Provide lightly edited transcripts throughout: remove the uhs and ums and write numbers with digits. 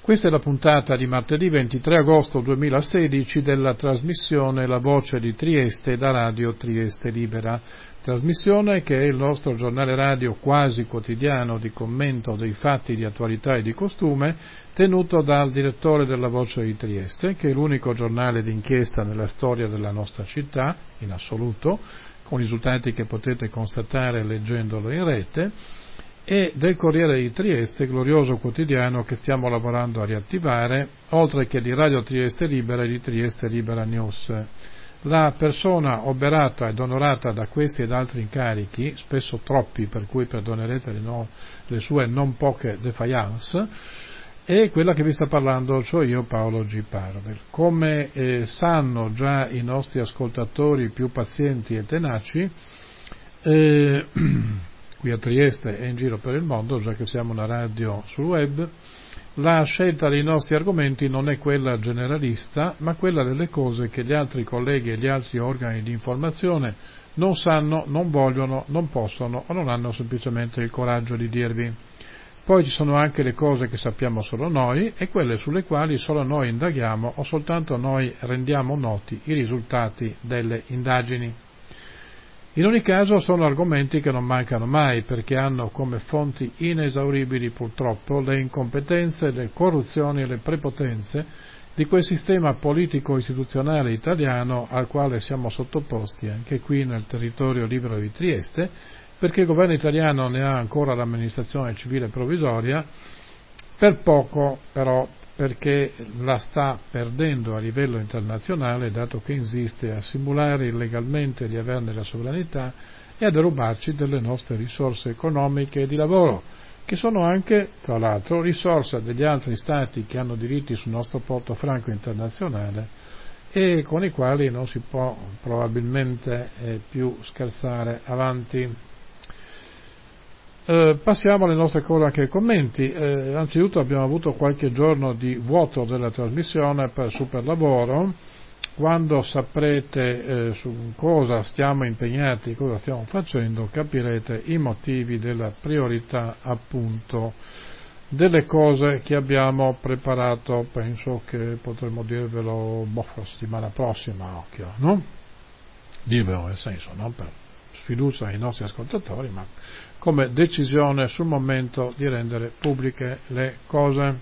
Questa è la puntata di martedì 23 agosto 2016 della trasmissione La Voce di Trieste da Radio Trieste Libera, trasmissione che è il nostro giornale radio quasi quotidiano di commento dei fatti di attualità e di costume, tenuto dal direttore della Voce di Trieste, che è l'unico giornale d'inchiesta nella storia della nostra città, in assoluto, con risultati che potete constatare leggendolo in rete, e del Corriere di Trieste, glorioso quotidiano che stiamo lavorando a riattivare, oltre che di Radio Trieste Libera e di Trieste Libera News. La persona oberata ed onorata da questi ed altri incarichi, spesso troppi, per cui perdonerete le sue non poche défaillance, è quella che vi sta parlando, cioè io, Paolo G. Parvel. Come sanno già i nostri ascoltatori più pazienti e tenaci, qui a Trieste e in giro per il mondo, già che siamo una radio sul web, la scelta dei nostri argomenti non è quella generalista, ma quella delle cose che gli altri colleghi e gli altri organi di informazione non sanno, non vogliono, non possono o non hanno semplicemente il coraggio di dirvi. Poi ci sono anche le cose che sappiamo solo noi e quelle sulle quali solo noi indaghiamo o soltanto noi rendiamo noti i risultati delle indagini. In ogni caso sono argomenti che non mancano mai perché hanno come fonti inesauribili purtroppo le incompetenze, le corruzioni e le prepotenze di quel sistema politico-istituzionale italiano al quale siamo sottoposti anche qui nel territorio libero di Trieste, perché il governo italiano ne ha ancora l'amministrazione civile provvisoria, per poco però, perché la sta perdendo a livello internazionale, dato che insiste a simulare illegalmente di averne la sovranità e a derubarci delle nostre risorse economiche e di lavoro, che sono anche, tra l'altro, risorse degli altri stati che hanno diritti sul nostro porto franco internazionale e con i quali non si può probabilmente più scherzare avanti. Passiamo alle nostre cronache e commenti. Anzitutto abbiamo avuto qualche giorno di vuoto della trasmissione per superlavoro. Quando saprete su cosa stiamo impegnati, cosa stiamo facendo, capirete i motivi della priorità appunto delle cose che abbiamo preparato. Penso che potremmo dirvelo la settimana prossima, occhio, no? Dirvelo nel senso, non per sfiducia ai nostri ascoltatori, ma come decisione sul momento di rendere pubbliche le cose.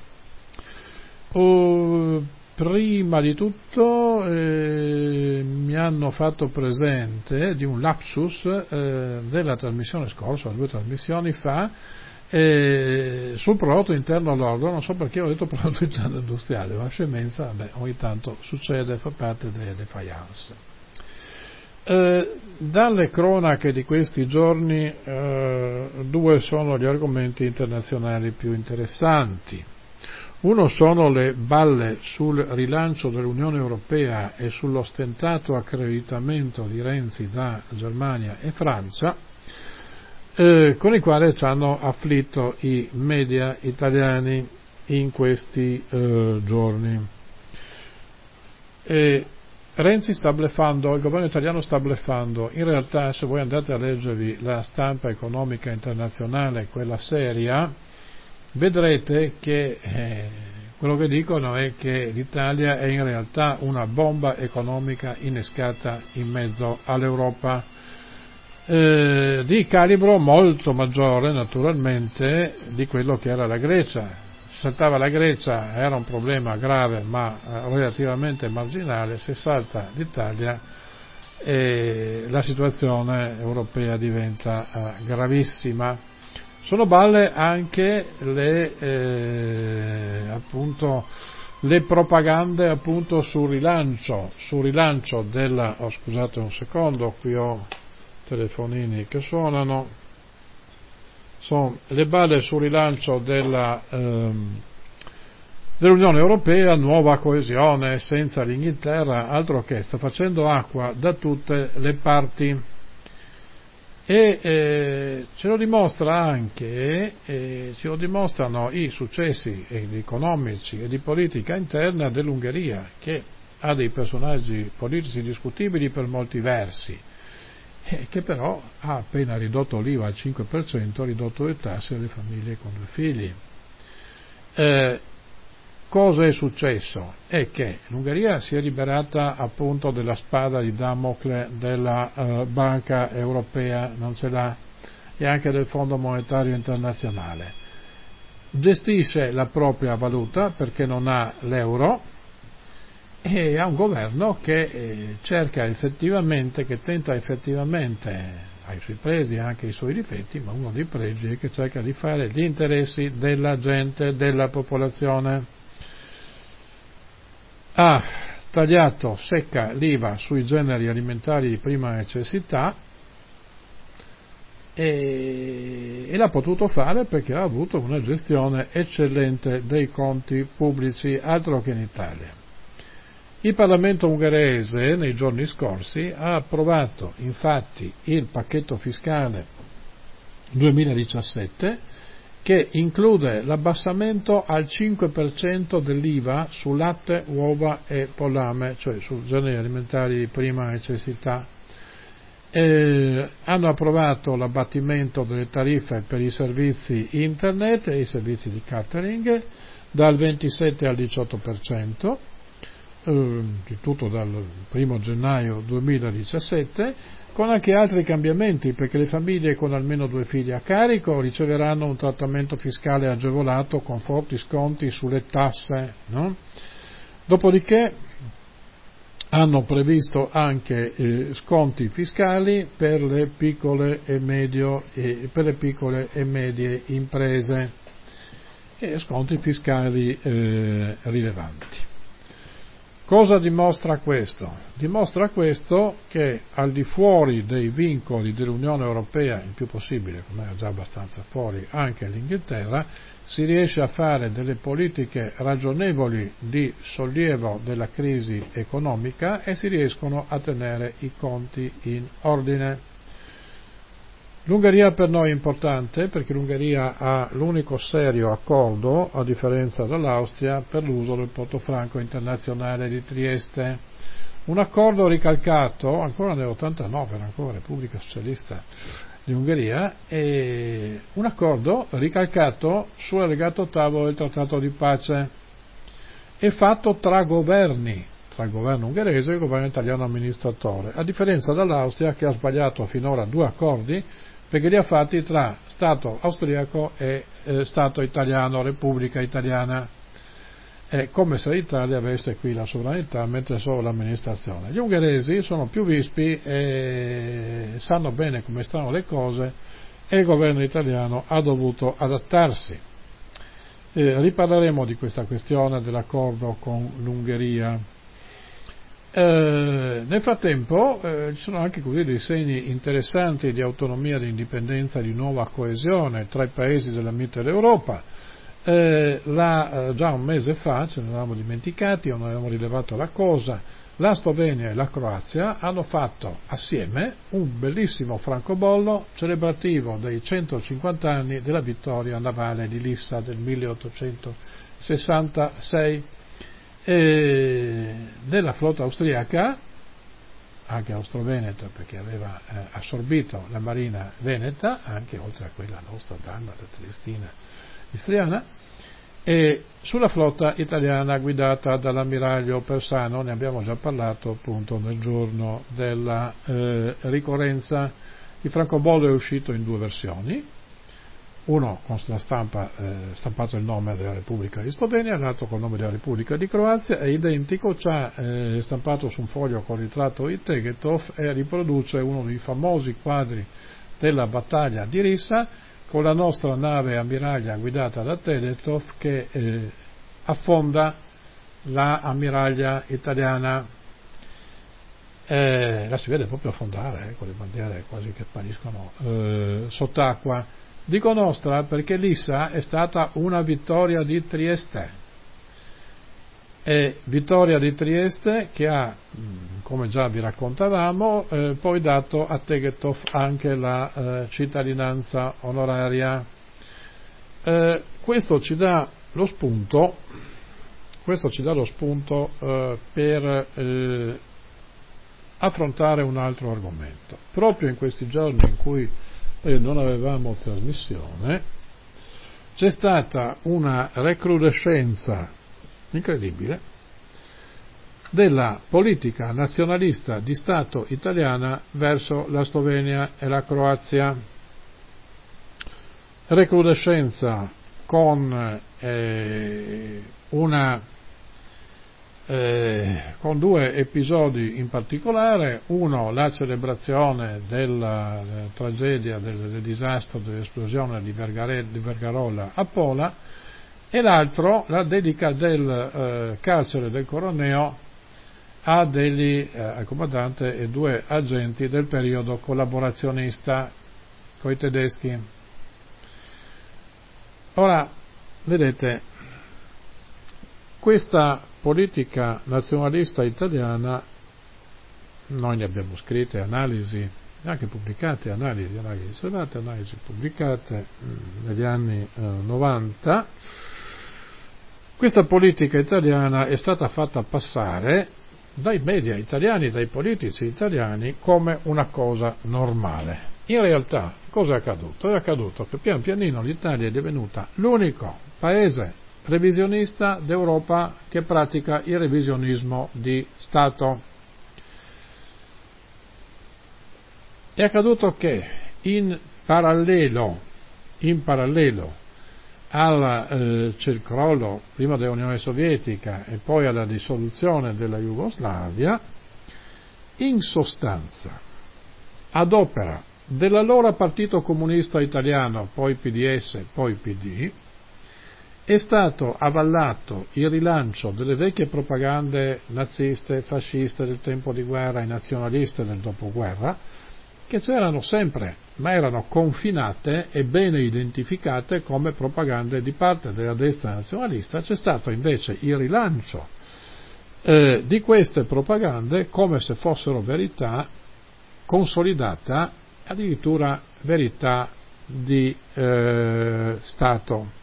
Prima di tutto mi hanno fatto presente di un lapsus della trasmissione scorsa, 2 trasmissioni fa, sul prodotto interno lordo. Non so perché ho detto prodotto interno industriale, una scemenza, ogni tanto succede, fa parte delle défaillance. Dalle cronache di questi giorni 2 sono gli argomenti internazionali più interessanti. Uno sono le balle sul rilancio dell'Unione Europea e sull'ostentato accreditamento di Renzi da Germania e Francia, con i quali ci hanno afflitto i media italiani in questi giorni. Renzi sta bluffando, il governo italiano sta bluffando. In realtà, se voi andate a leggervi la stampa economica internazionale, quella seria, vedrete che quello che dicono è che l'Italia è in realtà una bomba economica innescata in mezzo all'Europa, di calibro molto maggiore naturalmente di quello che era la Grecia. Se saltava la Grecia era un problema grave ma relativamente marginale, se salta l'Italia la situazione europea diventa gravissima. Sono balle anche le propagande appunto sul rilancio della, scusate un secondo, qui ho telefonini che suonano. Sono le balle sul rilancio dell'Unione Europea, nuova coesione senza l'Inghilterra, altro che sta facendo acqua da tutte le parti e ce lo dimostra anche, ce lo dimostrano i successi economici e di politica interna dell'Ungheria, che ha dei personaggi politici discutibili per molti versi, che però ha appena ridotto l'IVA al 5%, ha ridotto le tasse alle famiglie con 2 figli. cosa è successo? È che l'Ungheria si è liberata appunto della spada di Damocle della Banca Europea, non ce l'ha, e anche del Fondo Monetario Internazionale. Gestisce la propria valuta perché non ha l'euro e ha un governo che cerca effettivamente, che tenta effettivamente, ha i suoi pregi e anche i suoi difetti, ma uno dei pregi è che cerca di fare gli interessi della gente, della popolazione. Ha tagliato secca l'IVA sui generi alimentari di prima necessità e l'ha potuto fare perché ha avuto una gestione eccellente dei conti pubblici, altro che in Italia. Il Parlamento ungherese nei giorni scorsi ha approvato infatti il pacchetto fiscale 2017 che include l'abbassamento al 5% dell'IVA su latte, uova e pollame, cioè su generi alimentari di prima necessità. Hanno approvato l'abbattimento delle tariffe per i servizi internet e i servizi di catering dal 27 al 18%, di tutto dal 1 gennaio 2017, con anche altri cambiamenti, perché le famiglie con almeno 2 figli a carico riceveranno un trattamento fiscale agevolato con forti sconti sulle tasse, no? Dopodiché hanno previsto anche sconti fiscali per le piccole e medie imprese e sconti fiscali rilevanti. Cosa dimostra questo? Dimostra questo che al di fuori dei vincoli dell'Unione Europea, il più possibile, come era già abbastanza fuori anche l'Inghilterra, si riesce a fare delle politiche ragionevoli di sollievo della crisi economica e si riescono a tenere i conti in ordine. L'Ungheria per noi è importante perché l'Ungheria ha l'unico serio accordo, a differenza dell'Austria, per l'uso del porto franco internazionale di Trieste. Un accordo ricalcato ancora nell'89, era ancora Repubblica Socialista di Ungheria, e un accordo ricalcato sull'allegato ottavo del Trattato di pace e fatto tra il governo ungherese e il governo italiano amministratore, a differenza dell'Austria che ha sbagliato finora 2 accordi perché li ha fatti tra Stato austriaco e Stato italiano, Repubblica Italiana. È come se l'Italia avesse qui la sovranità mentre solo l'amministrazione. Gli ungheresi sono più vispi e sanno bene come stanno le cose e il governo italiano ha dovuto adattarsi. Riparleremo di questa questione dell'accordo con l'Ungheria. Nel frattempo ci sono anche così dei segni interessanti di autonomia, di indipendenza, di nuova coesione tra i paesi della Mitteleuropa. Già un mese fa, ce ne eravamo dimenticati o non avevamo rilevato la cosa, la Slovenia e la Croazia hanno fatto assieme un bellissimo francobollo celebrativo dei 150 anni della vittoria navale di Lissa del 1866. Della flotta austriaca, anche austro-veneta perché aveva assorbito la marina veneta, anche oltre a quella nostra, dalmata, triestina, istriana, e sulla flotta italiana guidata dall'ammiraglio Persano, ne abbiamo già parlato appunto nel giorno della ricorrenza. Il francobollo è uscito in 2 versioni, uno con la stampa stampato il nome della Repubblica di Slovenia, l'altro con il nome della Repubblica di Croazia, è identico, c'ha stampato su un foglio con il ritratto di Tegetov e riproduce uno dei famosi quadri della battaglia di Rissa con la nostra nave ammiraglia guidata da Tegetov che affonda la ammiraglia italiana. La si vede proprio affondare con le bandiere quasi che appariscono sott'acqua. Dico nostra perché Lissa è stata una vittoria di Trieste, e vittoria di Trieste che ha, come già vi raccontavamo, poi dato a Tegetov anche la cittadinanza onoraria. Questo ci dà lo spunto per affrontare un altro argomento. Proprio in questi giorni in cui non avevamo trasmissione, c'è stata una recrudescenza incredibile, della politica nazionalista di Stato italiana verso la Slovenia e la Croazia. Recrudescenza con con due episodi in particolare, uno la celebrazione della tragedia, del disastro dell'esplosione di Vergarola a Pola, e l'altro la dedica del carcere del Coroneo al comandante e due agenti del periodo collaborazionista coi tedeschi. Ora, vedete, questa politica nazionalista italiana, noi ne abbiamo scritte analisi, anche pubblicate, analisi riservate, analisi pubblicate negli anni 90. Questa politica italiana è stata fatta passare dai media italiani, dai politici italiani, come una cosa normale. In realtà, cosa è accaduto? È accaduto che pian pianino l'Italia è divenuta l'unico paese revisionista d'Europa che pratica il revisionismo di Stato. È accaduto che in parallelo al crollo prima dell'Unione Sovietica e poi alla dissoluzione della Jugoslavia, in sostanza, ad opera dell'allora Partito Comunista Italiano, poi PDS, poi PD, è stato avallato il rilancio delle vecchie propagande naziste, fasciste del tempo di guerra e nazionaliste del dopoguerra, che c'erano sempre, ma erano confinate e bene identificate come propagande di parte della destra nazionalista. C'è stato invece il rilancio di queste propagande come se fossero verità consolidata, addirittura verità di Stato.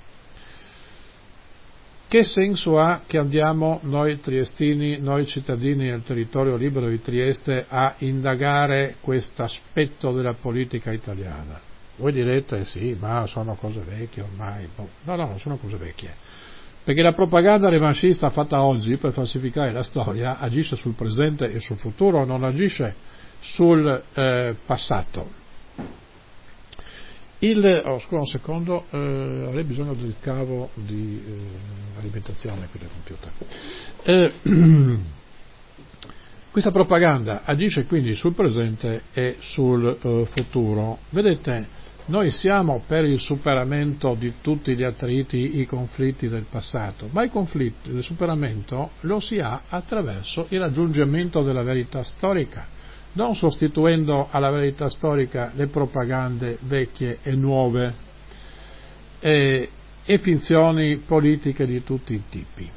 Che senso ha che andiamo noi triestini, noi cittadini del territorio libero di Trieste, a indagare questo aspetto della politica italiana? Voi direte sì, ma sono cose vecchie ormai. No, non sono cose vecchie. Perché la propaganda revanchista fatta oggi per falsificare la storia agisce sul presente e sul futuro, non agisce sul passato. Scusa un secondo, avrei bisogno del cavo di alimentazione qui del computer. Questa propaganda agisce quindi sul presente e sul futuro. Vedete, noi siamo per il superamento di tutti gli attriti, i conflitti del passato, ma il superamento lo si ha attraverso il raggiungimento della verità storica, non sostituendo alla verità storica le propagande vecchie e nuove e finzioni politiche di tutti i tipi.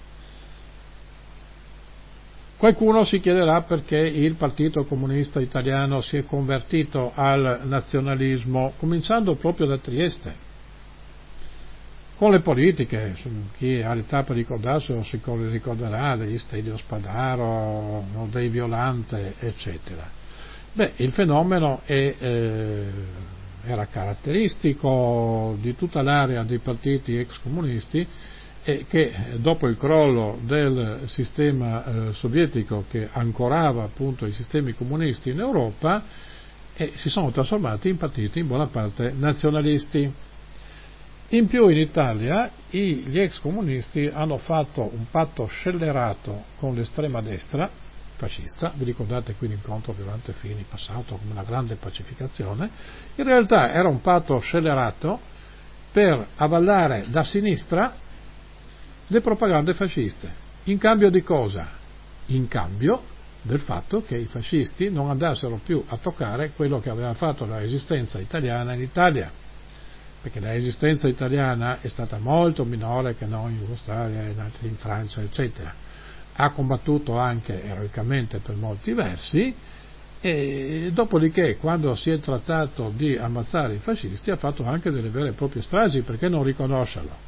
Qualcuno si chiederà perché il Partito Comunista Italiano si è convertito al nazionalismo, cominciando proprio da Trieste, con le politiche. Chi ha l'età per ricordarselo si ricorderà degli Stelios Spadaro, dei Violante, eccetera. Il fenomeno era caratteristico di tutta l'area dei partiti ex comunisti, e che dopo il crollo del sistema sovietico che ancorava appunto i sistemi comunisti in Europa, si sono trasformati in partiti in buona parte nazionalisti. In più in Italia gli ex comunisti hanno fatto un patto scellerato con l'estrema destra fascista. Vi ricordate qui l'incontro Violante Fini passato come una grande pacificazione? In realtà era un patto scellerato per avallare da sinistra le propagande fasciste. In cambio di cosa? In cambio del fatto che i fascisti non andassero più a toccare quello che aveva fatto la resistenza italiana in Italia, perché la resistenza italiana è stata molto minore che non in Jugoslavia, in Francia, eccetera. Ha combattuto anche eroicamente per molti versi, e dopodiché, quando si è trattato di ammazzare i fascisti, ha fatto anche delle vere e proprie stragi. Perché non riconoscerlo?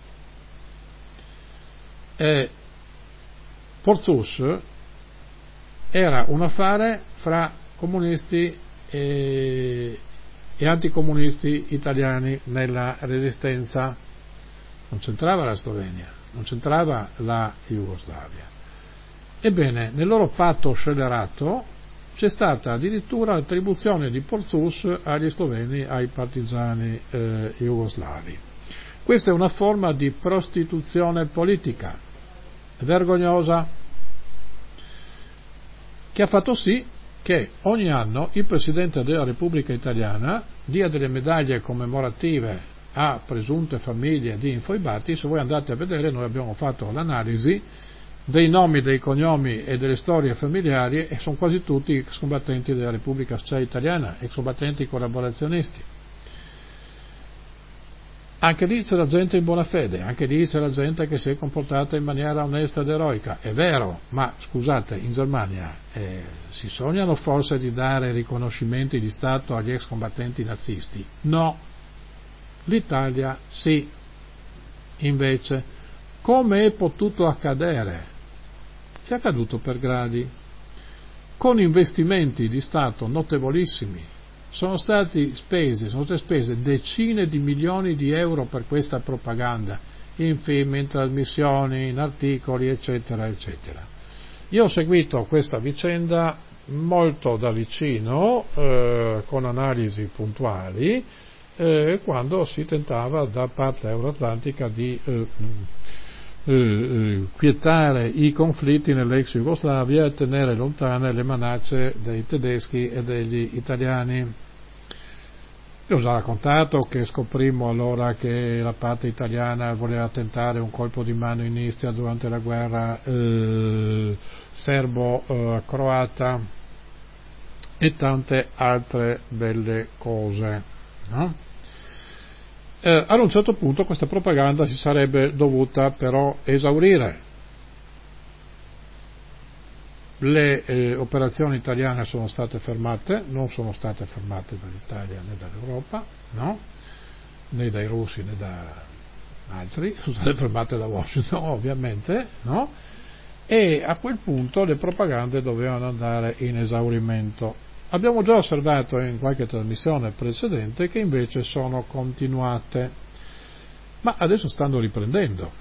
Porzus era un affare fra comunisti e anticomunisti italiani nella resistenza, non c'entrava la Slovenia, non c'entrava la Jugoslavia. Ebbene, nel loro patto scellerato c'è stata addirittura l'attribuzione di Porzus agli sloveni, ai partigiani jugoslavi. Questa è una forma di prostituzione politica vergognosa, che ha fatto sì che ogni anno il Presidente della Repubblica Italiana dia delle medaglie commemorative a presunte famiglie di infoibati. Se voi andate a vedere, noi abbiamo fatto l'analisi dei nomi, dei cognomi e delle storie familiari, e sono quasi tutti ex combattenti della Repubblica Sociale Italiana, ex combattenti collaborazionisti. Anche lì c'è la gente in buona fede, anche lì c'è la gente che si è comportata in maniera onesta ed eroica, è vero, ma scusate, in Germania si sognano forse di dare riconoscimenti di Stato agli ex combattenti nazisti? No, l'Italia sì. Invece, come è potuto accadere? È accaduto per gradi, con investimenti di Stato notevolissimi. Sono state spese decine di milioni di euro per questa propaganda, in film, in trasmissioni, in articoli, eccetera, eccetera. Io ho seguito questa vicenda molto da vicino, con analisi puntuali, quando si tentava da parte euroatlantica di quietare i conflitti nell'ex Jugoslavia e tenere lontane le minacce dei tedeschi e degli italiani. Io ho già raccontato che scoprimmo allora che la parte italiana voleva tentare un colpo di mano in Istria durante la guerra serbo-croata e tante altre belle cose, no? Ad un certo punto questa propaganda si sarebbe dovuta però esaurire. Le operazioni italiane sono state fermate, non sono state fermate dall'Italia né dall'Europa, no? Né dai russi né da altri, sono state fermate da Washington ovviamente, no? E a quel punto le propagande dovevano andare in esaurimento. Abbiamo già osservato in qualche trasmissione precedente che invece sono continuate, ma adesso stanno riprendendo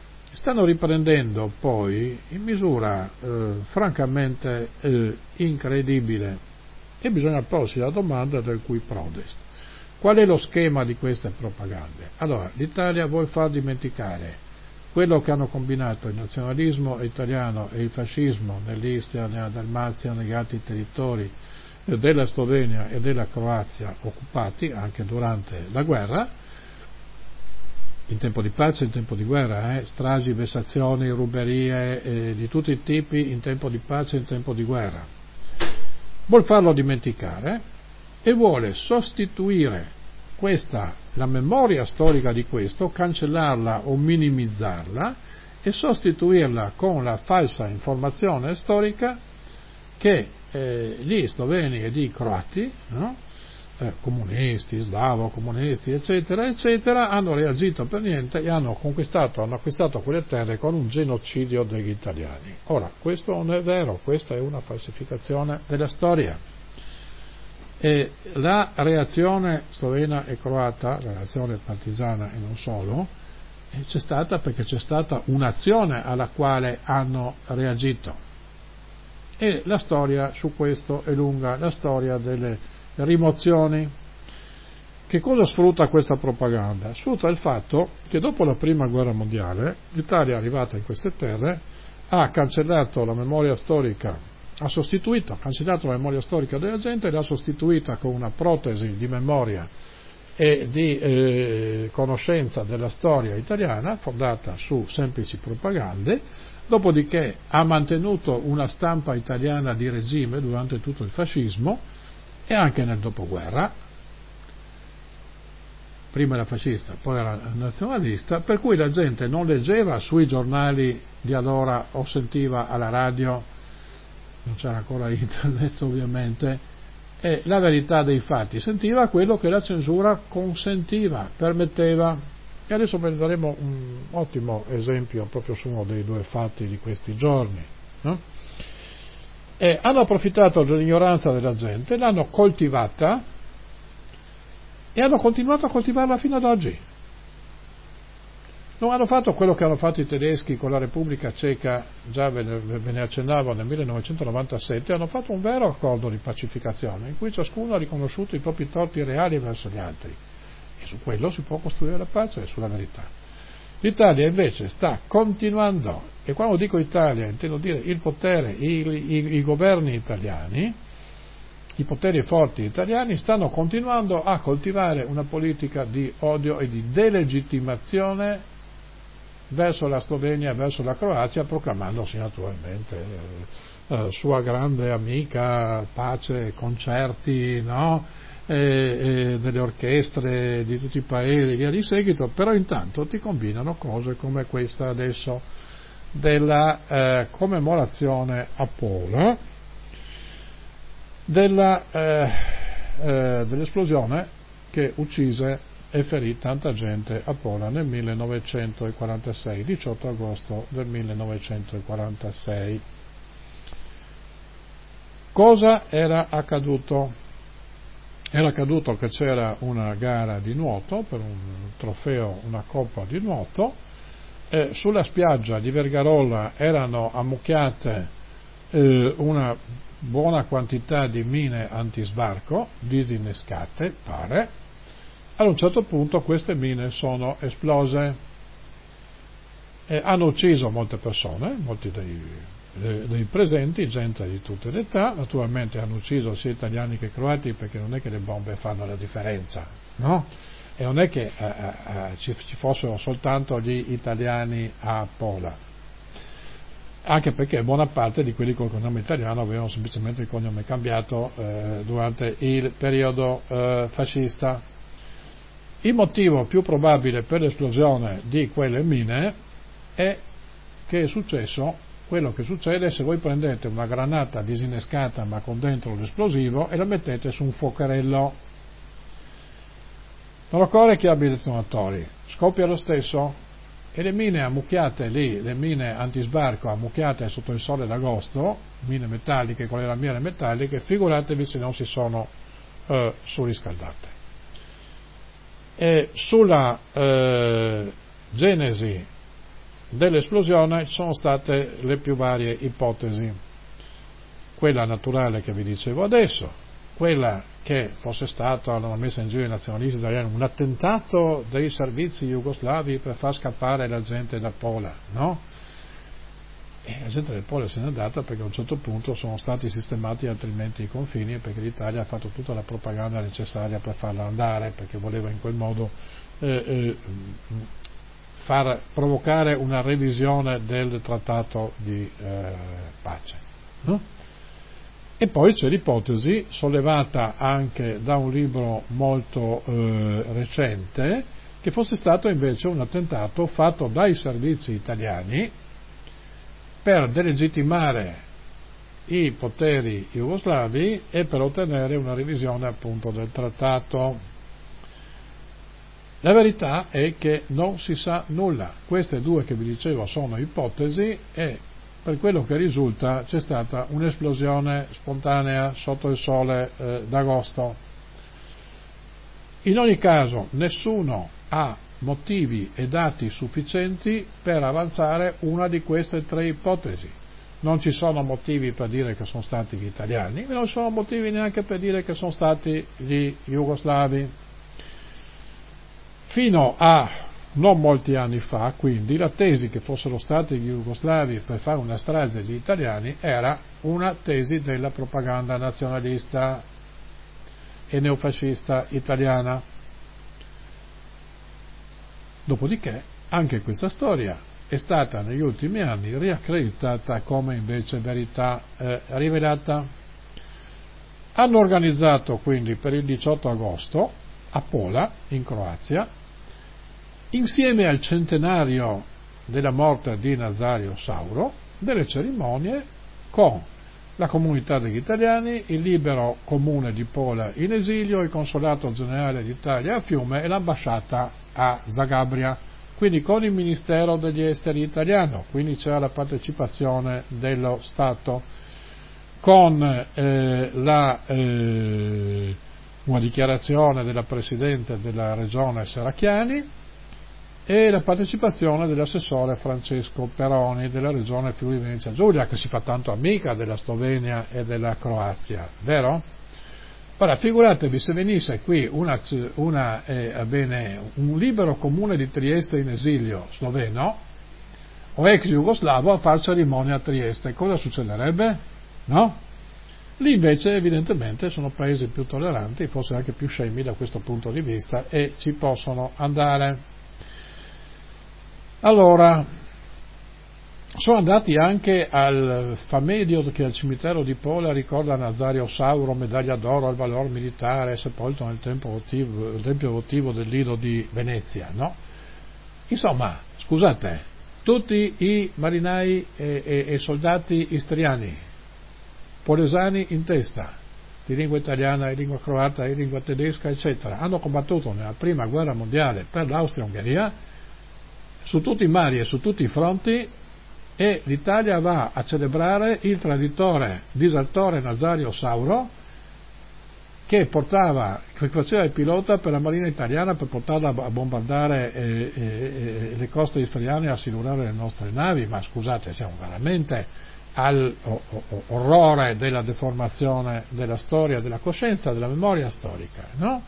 poi in misura francamente incredibile, e bisogna porsi la domanda del cui prodest. Qual è lo schema di queste propagande? Allora, l'Italia vuol far dimenticare quello che hanno combinato il nazionalismo italiano e il fascismo nell'Istria, nella Dalmazia, negli altri territori della Slovenia e della Croazia occupati anche durante la guerra, in tempo di pace e in tempo di guerra, stragi, vessazioni, ruberie di tutti i tipi in tempo di pace e in tempo di guerra. Vuol farlo dimenticare e vuole sostituire la memoria storica di questo, cancellarla o minimizzarla e sostituirla con la falsa informazione storica che gli sloveni ed i croati, no? Comunisti, slavo-comunisti, eccetera, eccetera, hanno reagito per niente e hanno acquistato quelle terre con un genocidio degli italiani. Ora, questo non è vero, questa è una falsificazione della storia. E la reazione slovena e croata, la reazione partigiana e non solo, c'è stata perché c'è stata un'azione alla quale hanno reagito. E la storia su questo è lunga, la storia delle rimozioni. Che cosa sfrutta questa propaganda? Sfrutta il fatto che dopo la prima guerra mondiale l'Italia, arrivata in queste terre, ha cancellato la memoria storica, ha cancellato la memoria storica della gente e l'ha sostituita con una protesi di memoria e di conoscenza della storia italiana fondata su semplici propagande. Dopodiché ha mantenuto una stampa italiana di regime durante tutto il fascismo e anche nel dopoguerra. Prima era fascista, poi era nazionalista, per cui la gente non leggeva sui giornali di allora o sentiva alla radio, non c'era ancora internet ovviamente, e la verità dei fatti, sentiva quello che la censura consentiva, permetteva. E adesso daremo un ottimo esempio proprio su uno dei due fatti di questi giorni, no? E hanno approfittato dell'ignoranza della gente, l'hanno coltivata e hanno continuato a coltivarla fino ad oggi. Non hanno fatto quello che hanno fatto i tedeschi con la Repubblica Ceca, già ve ne accennavo, nel 1997, hanno fatto un vero accordo di pacificazione in cui ciascuno ha riconosciuto i propri torti reali verso gli altri, e su quello si può costruire la pace, sulla verità. L'Italia invece sta continuando, e quando dico Italia intendo dire il potere, i governi italiani, i poteri forti italiani stanno continuando a coltivare una politica di odio e di delegittimazione verso la Slovenia, verso la Croazia, proclamandosi naturalmente sua grande amica, pace, concerti, no? Delle orchestre di tutti i paesi, via di seguito, però intanto ti combinano cose come questa adesso della commemorazione a Pola dell'esplosione che uccise e ferì tanta gente a Pola nel 1946, 18 agosto del 1946. Cosa era accaduto? Era accaduto che c'era una gara di nuoto per un trofeo, una coppa di nuoto, sulla spiaggia di Vergarolla erano ammucchiate una buona quantità di mine antisbarco disinnescate, pare. Ad un certo punto queste mine sono esplose, hanno ucciso molte persone, molti dei presenti, gente di tutte le età, naturalmente hanno ucciso sia italiani che croati, perché non è che le bombe fanno la differenza, no? E non è che ci fossero soltanto gli italiani a Pola, anche perché buona parte di quelli col cognome italiano avevano semplicemente il cognome cambiato durante il periodo fascista. Il motivo più probabile per l'esplosione di quelle mine è che è successo quello che succede se voi prendete una granata disinnescata ma con dentro l'esplosivo e la mettete su un fuocherello. Non occorre che abbia i detonatori, scoppia lo stesso, e le mine ammucchiate lì, le mine antisbarco ammucchiate sotto il sole d'agosto, mine metalliche con le lamiere metalliche, figuratevi se non si sono surriscaldate. E sulla genesi dell'esplosione ci sono state le più varie ipotesi, quella naturale che vi dicevo adesso, quella che fosse stata la messa in giro dei nazionalisti italiani, un attentato dei servizi jugoslavi per far scappare la gente da Pola, no? E la gente del Pola se n'è andata perché a un certo punto sono stati sistemati altrimenti i confini, perché l'Italia ha fatto tutta la propaganda necessaria per farla andare, perché voleva in quel modo far provocare una revisione del trattato di pace, no? E poi c'è l'ipotesi, sollevata anche da un libro molto recente, che fosse stato invece un attentato fatto dai servizi italiani per delegittimare i poteri jugoslavi e per ottenere una revisione appunto del trattato. La verità è che non si sa nulla. Queste due che vi dicevo sono ipotesi e per quello che risulta c'è stata un'esplosione spontanea sotto il sole d'agosto. In ogni caso nessuno ha motivi e dati sufficienti per avanzare una di queste tre ipotesi. Non ci sono motivi per dire che sono stati gli italiani, non ci sono motivi neanche per dire che sono stati gli jugoslavi. Fino a non molti anni fa, quindi, la tesi che fossero stati gli jugoslavi per fare una strage di italiani era una tesi della propaganda nazionalista e neofascista italiana. Dopodiché, anche questa storia è stata negli ultimi anni riaccreditata come invece verità rivelata. Hanno organizzato quindi per il 18 agosto a Pola, in Croazia, insieme al centenario della morte di Nazario Sauro, delle cerimonie con la comunità degli italiani, il libero comune di Pola in esilio, il consolato generale d'Italia a Fiume e l'ambasciata a Zagabria, quindi con il Ministero degli Esteri italiano, quindi c'era la partecipazione dello Stato, con una dichiarazione della Presidente della Regione Serracchiani, e la partecipazione dell'assessore Francesco Peroni della regione Friuli Venezia Giulia, che si fa tanto amica della Slovenia e della Croazia, vero? Ora figuratevi se venisse qui un libero comune di Trieste in esilio sloveno o ex jugoslavo a far cerimonia a Trieste, cosa succederebbe? No? Lì invece evidentemente sono paesi più tolleranti, forse anche più scemi da questo punto di vista, e ci possono andare. Allora, sono andati anche al Famedio, che al cimitero di Pola ricorda Nazario Sauro, medaglia d'oro al valor militare, sepolto nel tempio votivo del Lido di Venezia, no? Insomma, scusate, tutti i marinai e soldati istriani, polesani in testa, di lingua italiana e lingua croata e lingua tedesca, eccetera, hanno combattuto nella prima guerra mondiale per l'Austria-Ungheria su tutti i mari e su tutti i fronti, e l'Italia va a celebrare il traditore disertore Nazario Sauro che faceva il pilota per la marina italiana per portarla a bombardare le coste istriane e a silurare le nostre navi. Ma scusate, siamo veramente all'orrore della deformazione della storia, della coscienza, della memoria storica, no?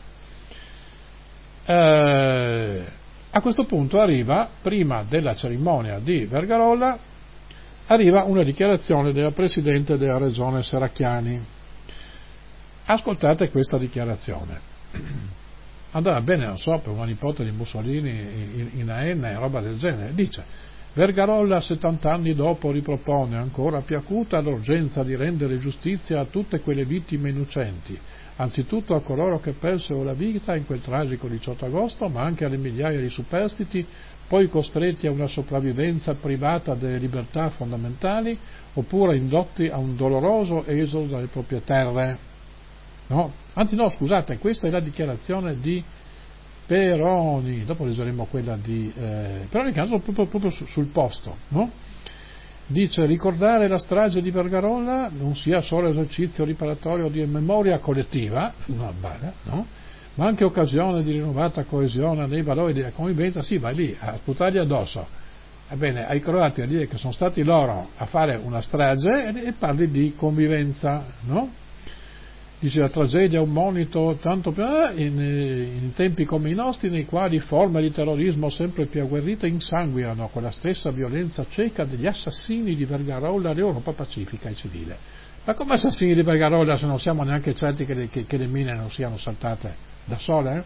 A questo punto arriva, prima della cerimonia di Vergarolla, arriva una dichiarazione della Presidente della Regione Serracchiani. Ascoltate questa dichiarazione. Andava bene, non so, per una nipote di Mussolini in AN e roba del genere. Dice: Vergarolla 70 anni dopo ripropone ancora più acuta l'urgenza di rendere giustizia a tutte quelle vittime innocenti, anzitutto a coloro che persero la vita in quel tragico 18 agosto, ma anche alle migliaia di superstiti poi costretti a una sopravvivenza privata delle libertà fondamentali oppure indotti a un doloroso esodo dalle proprie terre. No? Anzi no, scusate, questa è la dichiarazione di Peroni, dopo leggeremo quella di Peroni, che è andato proprio sul posto, no? Dice: ricordare la strage di Vergarolla non sia solo esercizio riparatorio di memoria collettiva, no? Ma anche occasione di rinnovata coesione nei valori della convivenza. Sì, vai lì a sputargli addosso, ebbene, ai croati a dire che sono stati loro a fare una strage e parli di convivenza, no? Dice: la tragedia è un monito tanto più in tempi come i nostri, nei quali forme di terrorismo sempre più agguerrite insanguinano con la stessa violenza cieca degli assassini di Vergarolla l'Europa pacifica e civile. Ma come assassini di Vergarolla, se non siamo neanche certi che le mine non siano saltate da sole?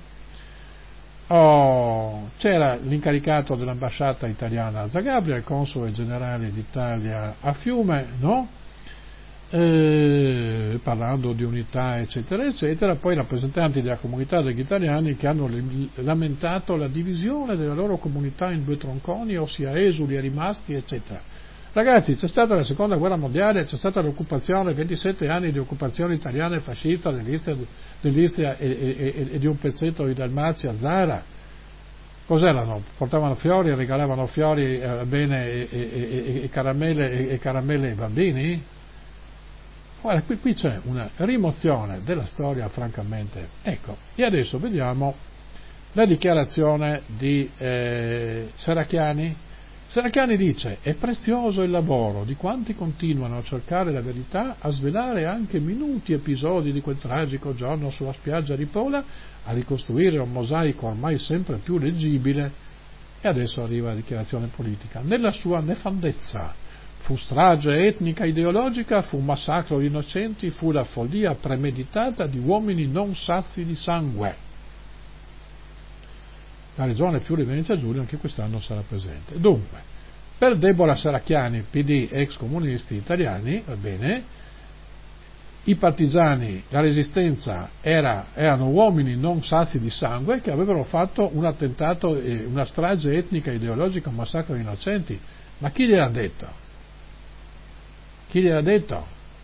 C'era l'incaricato dell'ambasciata italiana a Zagabria, il console generale d'Italia a Fiume, no? Parlando di unità eccetera eccetera, poi rappresentanti della comunità degli italiani che hanno lamentato la divisione della loro comunità in due tronconi, ossia esuli e rimasti eccetera. Ragazzi, c'è stata la seconda guerra mondiale, c'è stata l'occupazione, 27 anni di occupazione italiana e fascista dell'Istria e di un pezzetto di Dalmazia, Zara. Cos'erano? Portavano fiori, regalavano fiori e caramelle ai bambini? Guarda, qui c'è una rimozione della storia, francamente. Ecco, e adesso vediamo la dichiarazione di Serracchiani. Serracchiani dice: è prezioso il lavoro di quanti continuano a cercare la verità, a svelare anche minuti episodi di quel tragico giorno sulla spiaggia di Pola, a ricostruire un mosaico ormai sempre più leggibile. E adesso arriva la dichiarazione politica. Nella sua nefandezza fu strage etnica ideologica, fu massacro di innocenti, fu la follia premeditata di uomini non sazi di sangue. La regione Friuli Venezia Giulia anche quest'anno sarà presente. Dunque, per Deborah Serracchiani, PD, ex comunisti italiani, va bene, i partigiani, la resistenza erano uomini non sazi di sangue che avevano fatto un attentato, una strage etnica ideologica, un massacro di innocenti. Ma chi gliel'ha detto? Chi gliel'ha detto?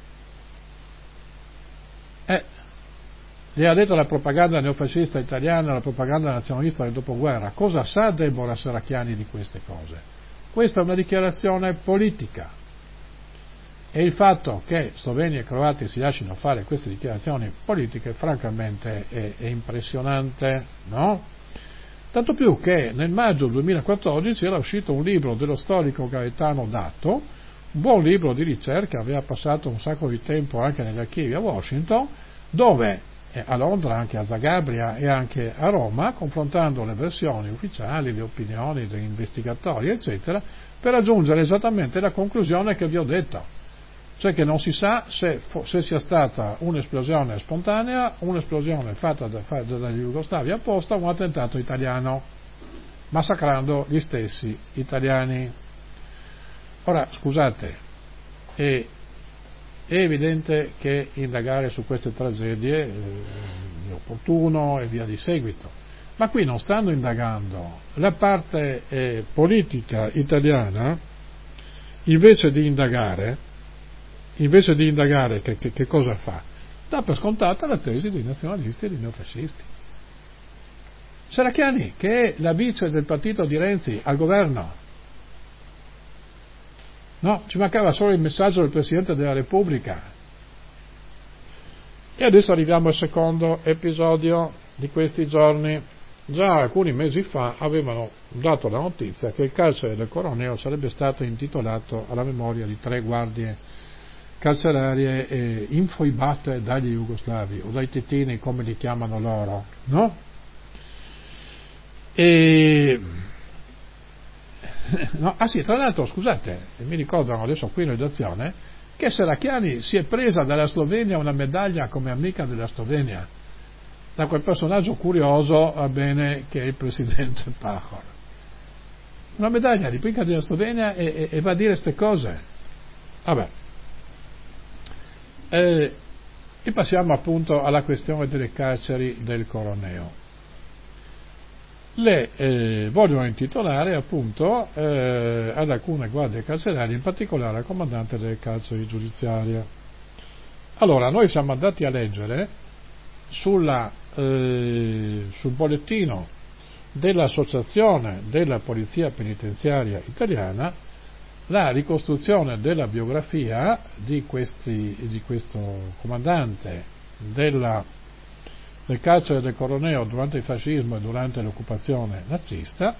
Gliel'ha detto la propaganda neofascista italiana, la propaganda nazionalista del dopoguerra. Cosa sa Deborah Serracchiani di queste cose? Questa è una dichiarazione politica. E il fatto che sloveni e croati si lasciano fare queste dichiarazioni politiche, francamente, è impressionante, no? Tanto più che nel maggio 2014 era uscito un libro dello storico Gaetano Dato, un buon libro di ricerca, aveva passato un sacco di tempo anche negli archivi a Washington, dove a Londra, anche a Zagabria e anche a Roma, confrontando le versioni ufficiali, le opinioni degli investigatori, eccetera, per raggiungere esattamente la conclusione che vi ho detto, cioè che non si sa se sia stata un'esplosione spontanea, un'esplosione fatta dagli jugoslavi apposta o un attentato italiano, massacrando gli stessi italiani. Ora, scusate, è evidente che indagare su queste tragedie è opportuno e via di seguito, ma qui non stanno indagando. La parte politica italiana, invece di indagare che cosa fa? Dà per scontata la tesi dei nazionalisti e dei neofascisti. Serracchiani, che è la vice del partito di Renzi al governo, no, ci mancava solo il messaggio del Presidente della Repubblica. E adesso arriviamo al secondo episodio di questi giorni. Già alcuni mesi fa avevano dato la notizia che il carcere del Coroneo sarebbe stato intitolato alla memoria di 3 guardie carcerarie infoibate dagli jugoslavi, o dai tetini come li chiamano loro, no? No, sì, tra l'altro, scusate, mi ricordano adesso qui in redazione che Serracchiani si è presa dalla Slovenia una medaglia come amica della Slovenia, da quel personaggio curioso, va bene, che è il presidente Pahor. Una medaglia di amica della Slovenia e va a dire queste cose. Vabbè. E passiamo appunto alla questione delle carceri del Coroneo. Le vogliono intitolare appunto ad alcune guardie carcerarie, in particolare al comandante delle carceri giudiziarie. Allora, noi siamo andati a leggere sul bollettino dell'Associazione della Polizia Penitenziaria Italiana la ricostruzione della biografia di questo comandante del carcere del Coroneo durante il fascismo e durante l'occupazione nazista,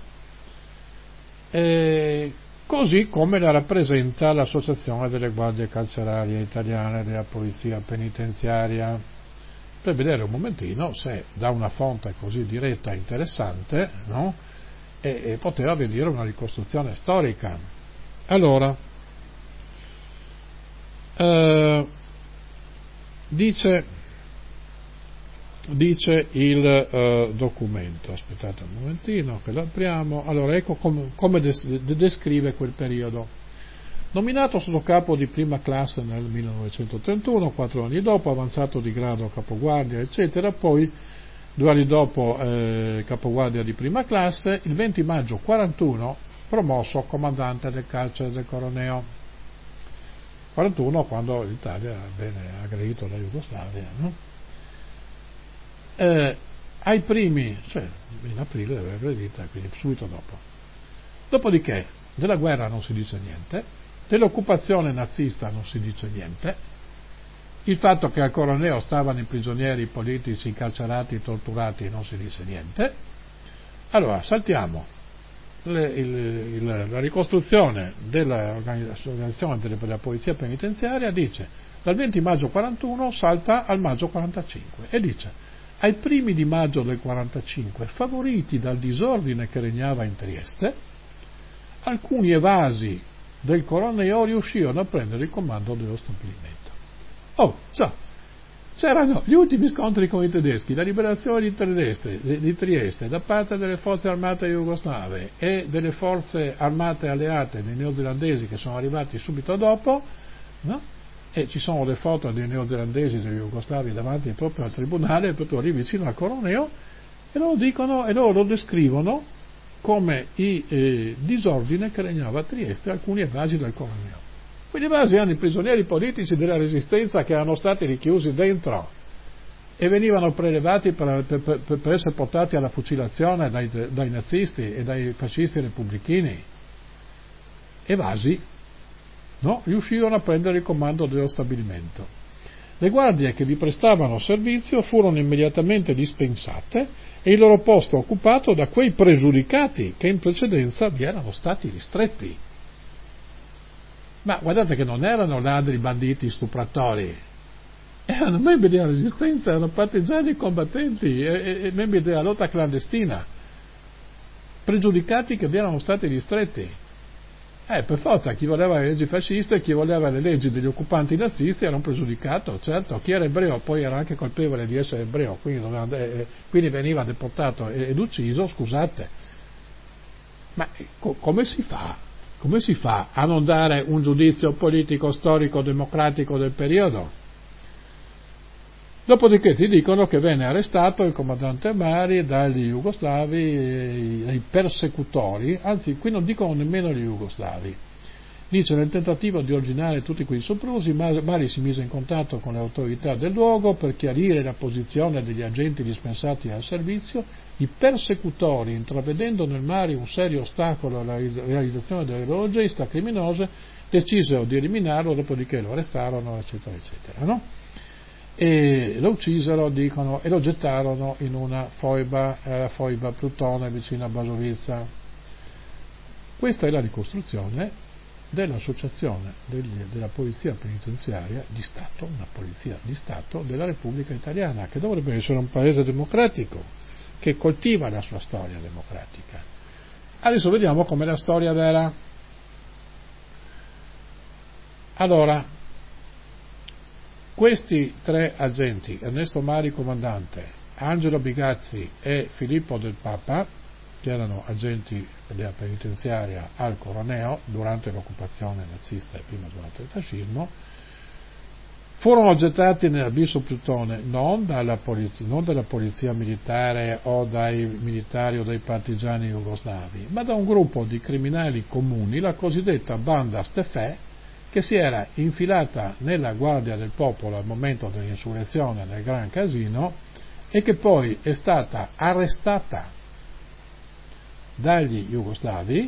così come la rappresenta l'Associazione delle Guardie Carcerarie Italiane della Polizia Penitenziaria, per vedere un momentino se da una fonte così diretta e interessante, no, poteva venire una ricostruzione storica. Allora, dice il documento, aspettate un momentino che lo apriamo. Allora, ecco come descrive quel periodo. Nominato sottocapo di prima classe nel 1931, 4 anni dopo avanzato di grado a capoguardia, eccetera, poi 2 anni dopo capoguardia di prima classe, il 20 maggio 41 promosso comandante del carcere del Coroneo. 41 quando l'Italia ha aggredito la Jugoslavia, no? Ai primi, cioè in aprile l'aveva aggredita, quindi subito dopo. Dopodiché della guerra non si dice niente, dell'occupazione nazista non si dice niente, il fatto che al Coroneo stavano i prigionieri politici incarcerati, torturati, non si dice niente. Allora saltiamo la ricostruzione dell'organizzazione della polizia penitenziaria, dice dal 20 maggio 41 salta al maggio 45 e dice: ai primi di maggio del 45, favoriti dal disordine che regnava in Trieste, alcuni evasi del Coroneo riuscirono a prendere il comando dello stabilimento. C'erano gli ultimi scontri con i tedeschi, la liberazione di Trieste da parte delle forze armate jugoslave e delle forze armate alleate dei neozelandesi che sono arrivati subito dopo, no? E ci sono le foto dei neozelandesi e dei jugoslavi davanti proprio al tribunale, proprio lì vicino al Coroneo, e loro lo descrivono come il disordine che regnava a Trieste, alcuni evasi del Coroneo. Quegli evasi erano i prigionieri politici della Resistenza che erano stati richiusi dentro e venivano prelevati per essere portati alla fucilazione dai nazisti e dai fascisti repubblichini. Evasi, no? Riuscirono a prendere il comando dello stabilimento. Le guardie che vi prestavano servizio furono immediatamente dispensate e il loro posto occupato da quei pregiudicati che in precedenza vi erano stati ristretti. Ma guardate che non erano ladri, banditi, stupratori, erano membri della resistenza, erano partigiani combattenti e membri della lotta clandestina, pregiudicati che vi erano stati ristretti. Per forza, chi voleva le leggi fasciste, chi voleva le leggi degli occupanti nazisti era un pregiudicato, certo, chi era ebreo poi era anche colpevole di essere ebreo, quindi veniva deportato ed ucciso, scusate. Ma come si fa? Come si fa a non dare un giudizio politico, storico, democratico del periodo? Dopodiché ti dicono che venne arrestato il comandante Mari dagli jugoslavi, i persecutori, anzi qui non dicono nemmeno gli jugoslavi. Dice: nel tentativo di ordinare tutti quei soprusi, Mari si mise in contatto con le autorità del luogo per chiarire la posizione degli agenti dispensati al servizio. I persecutori, intravedendo nel Mari un serio ostacolo alla realizzazione delle loro gesta criminose, decisero di eliminarlo, dopodiché lo arrestarono, eccetera, eccetera, no? E lo uccisero, dicono, e lo gettarono in una foiba, la foiba Plutone vicino a Basovizza. Questa è la ricostruzione dell'associazione della polizia penitenziaria di Stato, una polizia di Stato della Repubblica Italiana, che dovrebbe essere un paese democratico, che coltiva la sua storia democratica. Adesso vediamo com'è la storia vera. Allora, questi tre agenti, Ernesto Mari comandante, Angelo Bigazzi e Filippo del Papa, che erano agenti della penitenziaria al Coroneo durante l'occupazione nazista e prima durante il fascismo, furono gettati nell'abisso Plutone non dalla polizia militare o dai militari o dai partigiani jugoslavi, ma da un gruppo di criminali comuni, la cosiddetta banda Stefè, che si era infilata nella Guardia del Popolo al momento dell'insurrezione del Gran Casino e che poi è stata arrestata dagli jugoslavi,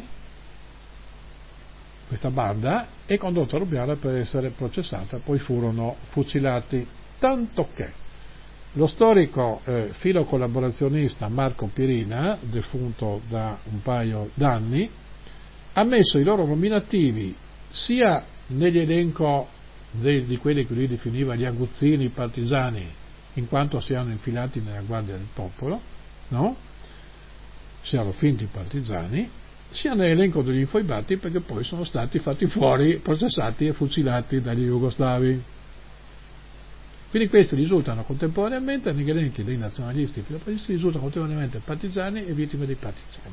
questa banda, e condotta a Lubiana per essere processata, poi furono fucilati, tanto che lo storico filo collaborazionista Marco Pirina, defunto da un paio d'anni, ha messo i loro nominativi sia nell'elenco di quelli che lui definiva gli aguzzini partigiani, in quanto si erano infilati nella Guardia del Popolo, no? Siano finti partigiani, sia nell'elenco degli infoibati, perché poi sono stati fatti fuori, processati e fucilati dagli jugoslavi. Quindi questi risultano contemporaneamente, negli elenchi dei nazionalisti e filofascisti, risultano contemporaneamente partigiani e vittime dei partigiani.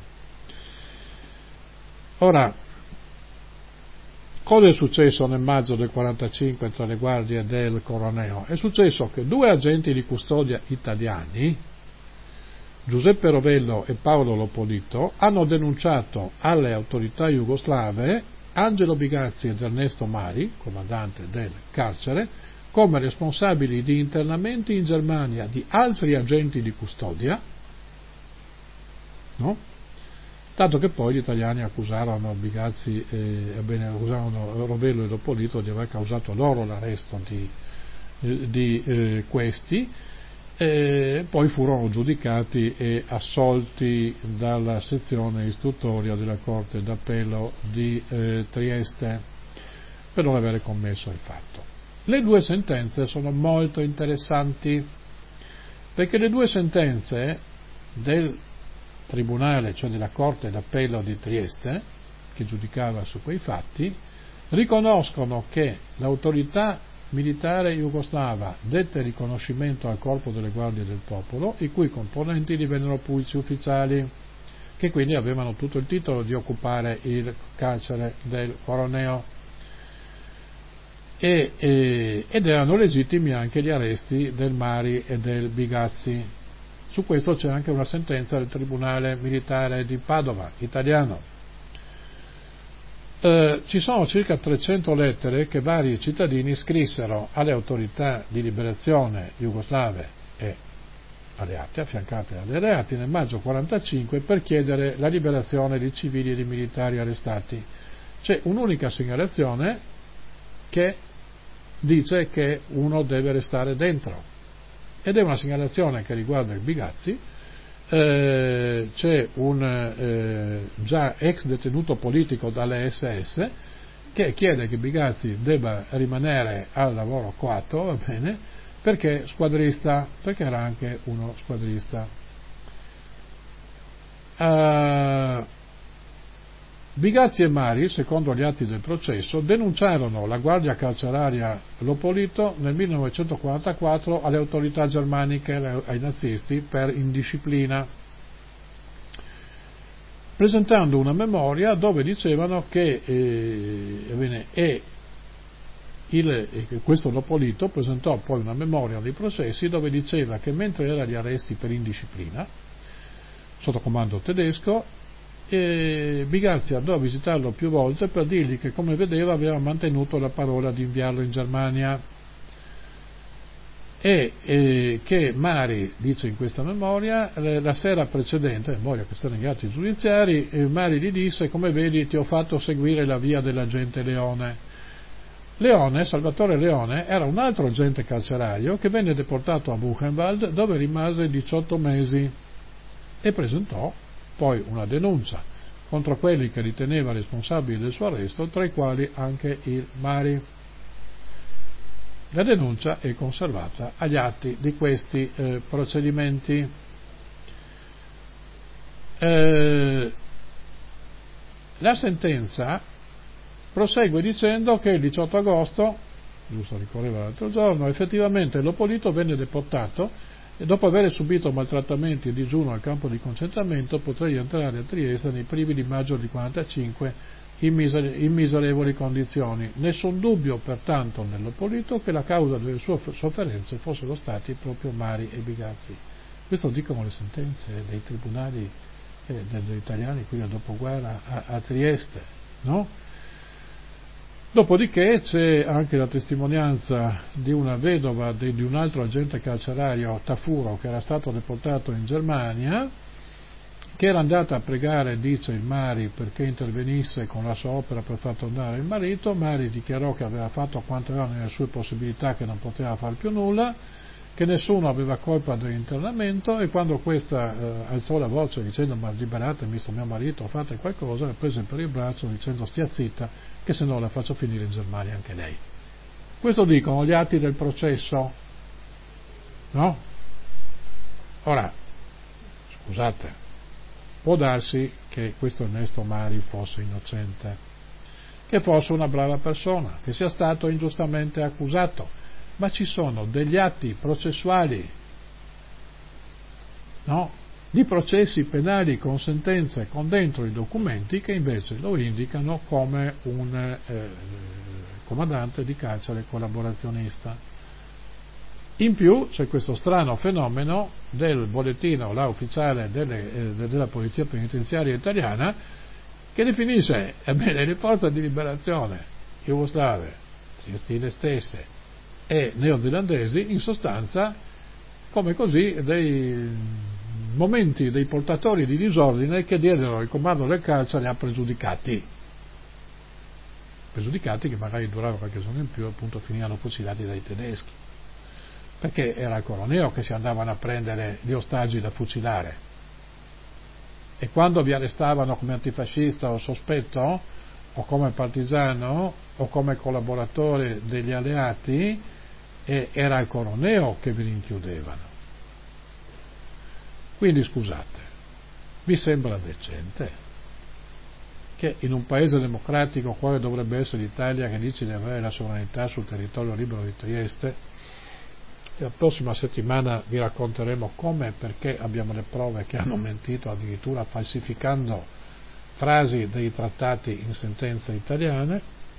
Ora, cosa è successo nel maggio del 1945 tra le guardie del Coroneo? È successo che due agenti di custodia italiani, Giuseppe Rovello e Paolo Lopolito, hanno denunciato alle autorità jugoslave Angelo Bigazzi ed Ernesto Mari, comandante del carcere, come responsabili di internamenti in Germania di altri agenti di custodia, no? Tanto che poi gli italiani accusarono Bigazzi, accusarono Rovello e Lopolito di aver causato loro l'arresto di questi, poi furono giudicati e assolti dalla sezione istruttoria della Corte d'Appello di Trieste per non avere commesso il fatto. Le due sentenze sono molto interessanti, perché le due sentenze del tribunale, cioè della Corte d'Appello di Trieste, che giudicava su quei fatti, riconoscono che l'autorità militare jugoslava dette riconoscimento al corpo delle guardie del popolo, i cui componenti divennero pubblici ufficiali, che quindi avevano tutto il titolo di occupare il carcere del Coroneo, ed erano legittimi anche gli arresti del Mari e del Bigazzi. Su questo c'è anche una sentenza del Tribunale Militare di Padova, italiano. Ci sono circa 300 lettere che vari cittadini scrissero alle autorità di liberazione jugoslave e alleate, affiancate dalle alleati, nel maggio 1945 per chiedere la liberazione di civili e di militari arrestati. C'è un'unica segnalazione che dice che uno deve restare dentro, ed è una segnalazione che riguarda il Bigazzi. C'è un già ex detenuto politico dalle SS che chiede che Bigazzi debba rimanere al lavoro coatto, va bene, perché squadrista, perché era anche uno squadrista. Bigazzi e Mari, secondo gli atti del processo, denunciarono la guardia carceraria Lopolito nel 1944 alle autorità germaniche, ai nazisti, per indisciplina, presentando una memoria dove dicevano che questo Lopolito presentò poi una memoria dei processi dove diceva che mentre era agli arresti per indisciplina sotto comando tedesco, Bigazzi andò a visitarlo più volte per dirgli che, come vedeva, aveva mantenuto la parola di inviarlo in Germania, e che Mari dice in questa memoria, la sera precedente, memoria che sta negli atti giudiziari, Mari gli disse: come vedi, ti ho fatto seguire la via dell'agente Leone, Salvatore Leone, era un altro agente carcerario che venne deportato a Buchenwald, dove rimase 18 mesi e presentò poi una denuncia contro quelli che riteneva responsabili del suo arresto, tra i quali anche il Mari. La denuncia è conservata agli atti di questi procedimenti. La sentenza prosegue dicendo che il 18 agosto, giusto ricorreva l'altro giorno, effettivamente Lopolito venne deportato e dopo aver subito maltrattamenti e digiuno al campo di concentramento potrà rientrare a Trieste nei primi di maggio di 45 in miserevoli condizioni. Nessun dubbio pertanto nel Lopolito che la causa delle sue sofferenze fossero stati proprio Mari e Bigazzi. Questo dicono le sentenze dei tribunali degli italiani qui al dopoguerra a Trieste, no? Dopodiché c'è anche la testimonianza di una vedova di un altro agente carcerario, Tafuro, che era stato deportato in Germania, che era andata a pregare, dice il Mari, perché intervenisse con la sua opera per far tornare il marito. Mari dichiarò che aveva fatto quanto era nelle sue possibilità, che non poteva fare più nulla, che nessuno aveva colpa dell'internamento, e quando questa alzò la voce dicendo: ma liberatemi, sto mio marito, fate qualcosa, la prese per il braccio dicendo: stia zitta, che se no la faccio finire in Germania anche lei. Questo dicono gli atti del processo, no? Ora, scusate, può darsi che questo Ernesto Mari fosse innocente, che fosse una brava persona, che sia stato ingiustamente accusato, ma ci sono degli atti processuali, no? Di processi penali con sentenze, con dentro i documenti, che invece lo indicano come un comandante di carcere collaborazionista. In più c'è questo strano fenomeno del bollettino là ufficiale della Polizia Penitenziaria italiana, che definisce le forze di liberazione jugoslave, triestine stesse e neozelandesi, in sostanza come così dei momenti, dei portatori di disordine che diedero il comando del carcere a pregiudicati che magari duravano qualche giorno in più, appunto finivano fucilati dai tedeschi, perché era il Coroneo che si andavano a prendere gli ostaggi da fucilare, e quando vi arrestavano come antifascista o sospetto o come partigiano o come collaboratore degli alleati, era il Coroneo che vi rinchiudevano. Quindi scusate, vi sembra decente che in un paese democratico quale dovrebbe essere l'Italia, che dice di avere la sovranità sul territorio libero di Trieste, la prossima settimana vi racconteremo come e perché abbiamo le prove che hanno mentito, addirittura falsificando frasi dei trattati in sentenze italiane,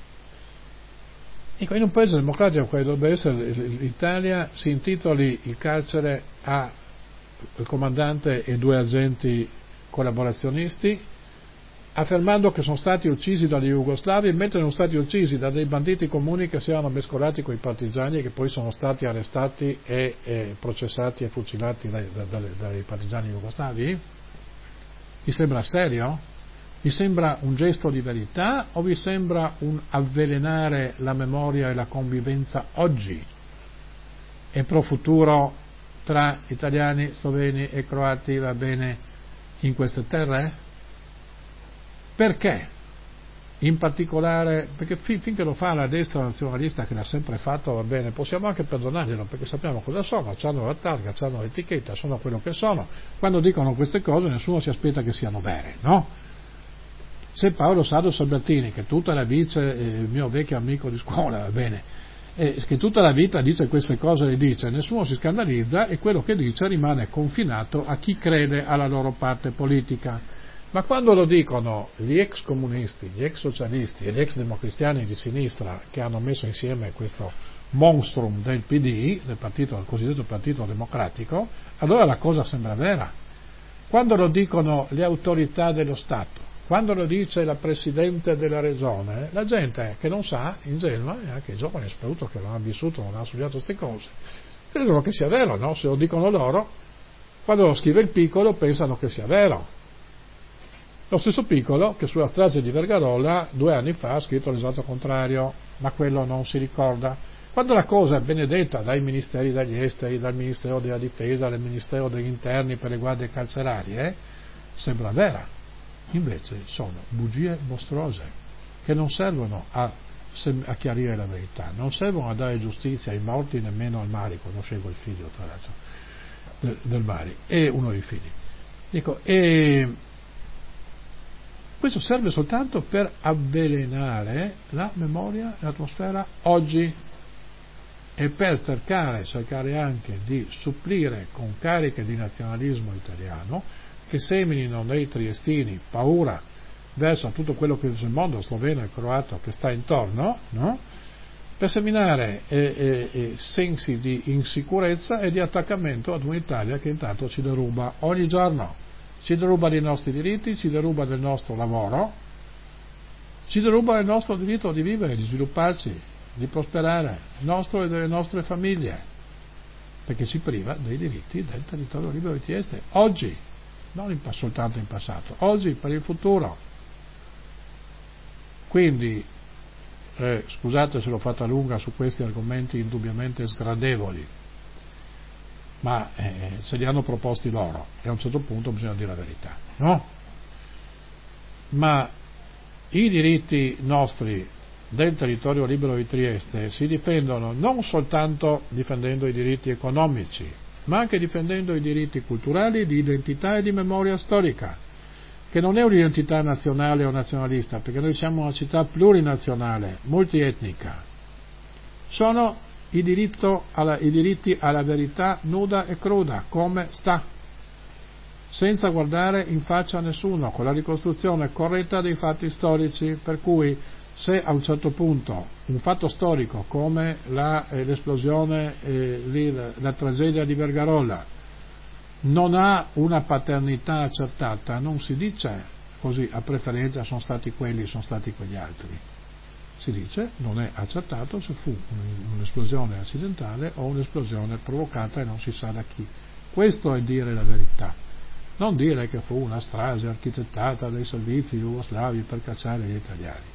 in un paese democratico quale dovrebbe essere l'Italia si intitoli il carcere a il comandante e 2 agenti collaborazionisti, affermando che sono stati uccisi dagli jugoslavi, mentre sono stati uccisi da dei banditi comuni che si erano mescolati con i partigiani e che poi sono stati arrestati e processati e fucilati dai partigiani jugoslavi? Vi sembra serio? Vi sembra un gesto di verità o vi sembra un avvelenare la memoria e la convivenza oggi e pro futuro tra italiani, sloveni e croati, va bene, in queste terre? Perché? In particolare, perché finché lo fa la destra nazionalista, che l'ha sempre fatto, va bene, possiamo anche perdonarglielo, perché sappiamo cosa sono, hanno la targa, hanno l'etichetta, sono quello che sono. Quando dicono queste cose nessuno si aspetta che siano vere, no? Se Paolo Sardo Sabatini, che tutta la vita, il mio vecchio amico di scuola, va bene, che tutta la vita dice queste cose, le dice, nessuno si scandalizza e quello che dice rimane confinato a chi crede alla loro parte politica. Ma quando lo dicono gli ex comunisti, gli ex socialisti e gli ex democristiani di sinistra che hanno messo insieme questo monstrum del PD, del cosiddetto Partito Democratico, allora la cosa sembra vera. Quando lo dicono le autorità dello Stato, quando lo dice la Presidente della Regione, la gente che non sa, ingenua, e anche i giovani soprattutto che non hanno vissuto, non hanno studiato queste cose, credono che sia vero, no? Se lo dicono loro, quando lo scrive il Piccolo pensano che sia vero. Lo stesso Piccolo che sulla strage di Vergarolla 2 anni fa ha scritto l'esatto contrario, ma quello non si ricorda. Quando la cosa è benedetta dai ministeri degli esteri, dal Ministero della Difesa, dal Ministero degli Interni per le guardie carcerarie, sembra vera. Invece sono bugie mostruose che non servono a chiarire la verità, non servono a dare giustizia ai morti, nemmeno al Mari. Conoscevo il figlio, tra l'altro, del Mari, e uno dei figli. Dico, questo serve soltanto per avvelenare la memoria e l'atmosfera oggi e per cercare anche di supplire con cariche di nazionalismo italiano che seminino nei triestini paura verso tutto quello che è il mondo sloveno e croato che sta intorno, no? Per seminare sensi di insicurezza e di attaccamento ad un'Italia che intanto ci deruba ogni giorno. Ci deruba dei nostri diritti, ci deruba del nostro lavoro, ci deruba del nostro diritto di vivere, di svilupparci, di prosperare, nostro e delle nostre famiglie, perché ci priva dei diritti del territorio libero di Trieste, oggi, non soltanto in passato, oggi per il futuro. Quindi, scusate se l'ho fatta lunga su questi argomenti indubbiamente sgradevoli, ma se li hanno proposti loro e a un certo punto bisogna dire la verità, no? Ma i diritti nostri del territorio libero di Trieste si difendono non soltanto difendendo i diritti economici, ma anche difendendo i diritti culturali, di identità e di memoria storica, che non è un'identità nazionale o nazionalista, perché noi siamo una città plurinazionale, multietnica. Sono i diritti alla verità nuda e cruda, come sta, senza guardare in faccia a nessuno, con la ricostruzione corretta dei fatti storici, per cui se a un certo punto un fatto storico come l'esplosione, la tragedia di Vergarolla non ha una paternità accertata, non si dice così a preferenza sono stati quelli, sono stati quegli altri. Si dice non è accertato se fu un'esplosione accidentale o un'esplosione provocata e non si sa da chi. Questo è dire la verità, non dire che fu una strage architettata dai servizi jugoslavi per cacciare gli italiani.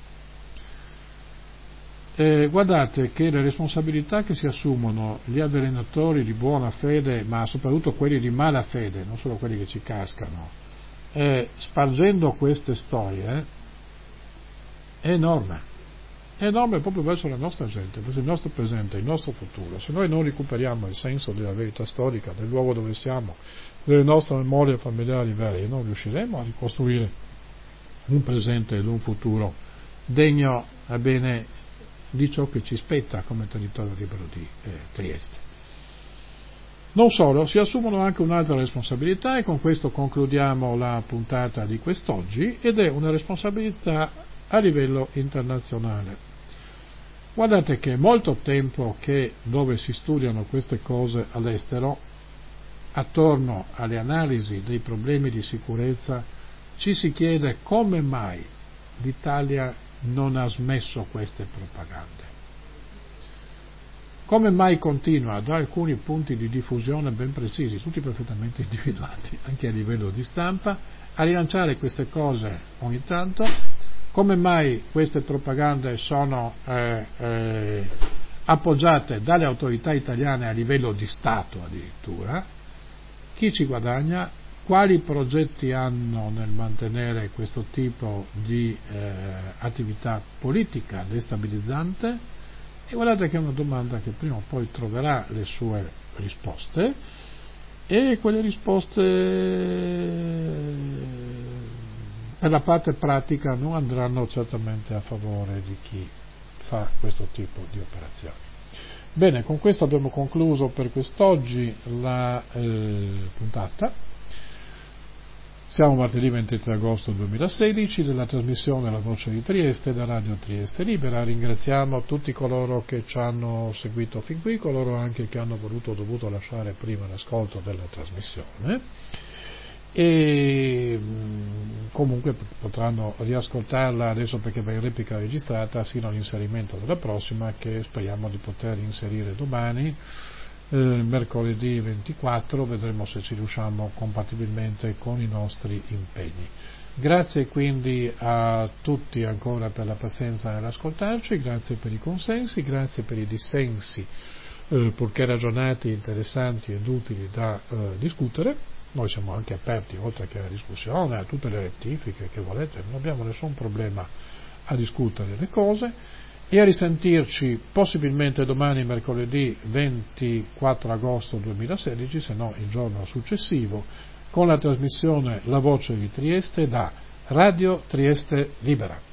Guardate che le responsabilità che si assumono gli avvelenatori di buona fede, ma soprattutto quelli di mala fede, non solo quelli che ci cascano, spargendo queste storie, è enorme proprio verso la nostra gente, verso il nostro presente, il nostro futuro. Se noi non recuperiamo il senso della verità storica, del luogo dove siamo, delle nostre memorie familiari vere, non riusciremo a ricostruire un presente ed un futuro degno, va bene, di ciò che ci spetta come territorio libero di Trieste. Non solo, si assumono anche un'altra responsabilità, e con questo concludiamo la puntata di quest'oggi, ed è una responsabilità a livello internazionale. Guardate che è molto tempo che dove si studiano queste cose all'estero, attorno alle analisi dei problemi di sicurezza, ci si chiede come mai l'Italia non ha smesso queste propagande. come mai continua da alcuni punti di diffusione ben precisi, tutti perfettamente individuati, anche a livello di stampa, a rilanciare queste cose ogni tanto? Come mai queste propagande sono appoggiate dalle autorità italiane a livello di Stato addirittura? Chi ci guadagna? Quali progetti hanno nel mantenere questo tipo di attività politica destabilizzante? E guardate che è una domanda che prima o poi troverà le sue risposte, e quelle risposte per la parte pratica non andranno certamente a favore di chi fa questo tipo di operazioni. Bene, con questo abbiamo concluso per quest'oggi la puntata. Siamo martedì 23 agosto 2016 della trasmissione La Voce di Trieste da Radio Trieste Libera. Ringraziamo tutti coloro che ci hanno seguito fin qui, coloro anche che hanno dovuto lasciare prima l'ascolto della trasmissione, e comunque potranno riascoltarla adesso perché va in replica registrata sino all'inserimento della prossima, che speriamo di poter inserire domani. Mercoledì 24, vedremo se ci riusciamo compatibilmente con i nostri impegni. Grazie quindi a tutti ancora per la pazienza nell'ascoltarci, grazie per i consensi, grazie per i dissensi, purché ragionati, interessanti ed utili da discutere. Noi siamo anche aperti, oltre che alla discussione, a tutte le rettifiche che volete, non abbiamo nessun problema a discutere le cose. E a risentirci possibilmente domani, mercoledì 24 agosto 2016, se no il giorno successivo, con la trasmissione La Voce di Trieste da Radio Trieste Libera.